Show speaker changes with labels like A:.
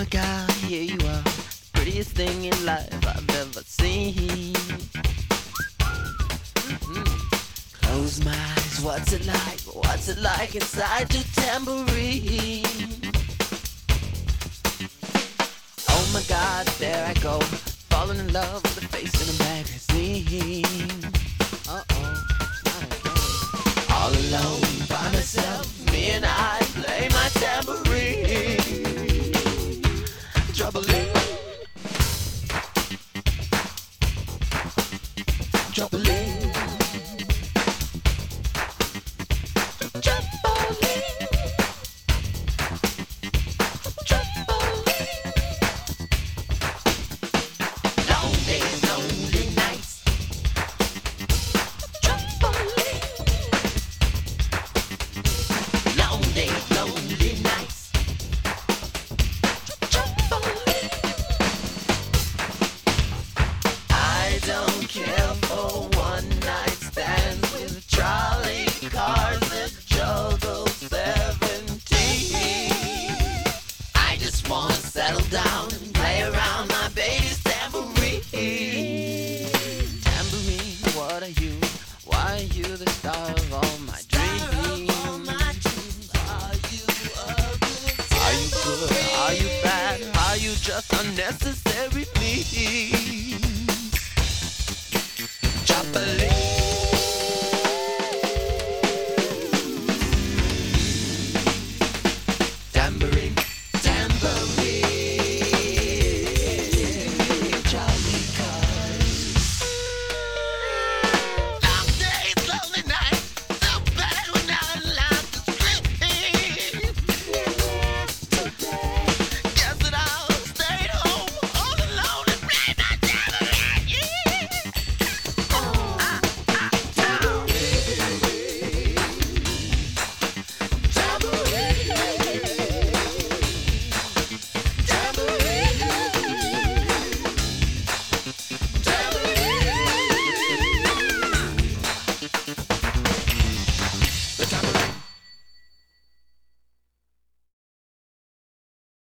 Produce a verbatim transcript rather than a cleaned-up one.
A: my God, here you are, prettiest thing in life I've ever seen. Mm-hmm. Close my eyes, what's it like? What's it like inside your tambourine? Oh my God, there I go, falling in love with the face in a magazine. Uh-oh, all alone by myself, me and I play my tambourine. Troubling, troubling, troubling, troubling. Long days, lonely nights. Troubling. Long days, lonely nights. Troubling. I don't care for one night stands with trolley cars that juggle seventeen. I just wanna settle down and play around my baby's tambourine. Tambourine, what are you? Why are you the star of all my dreams? Are you good? Are you bad? Are you just unnecessary me?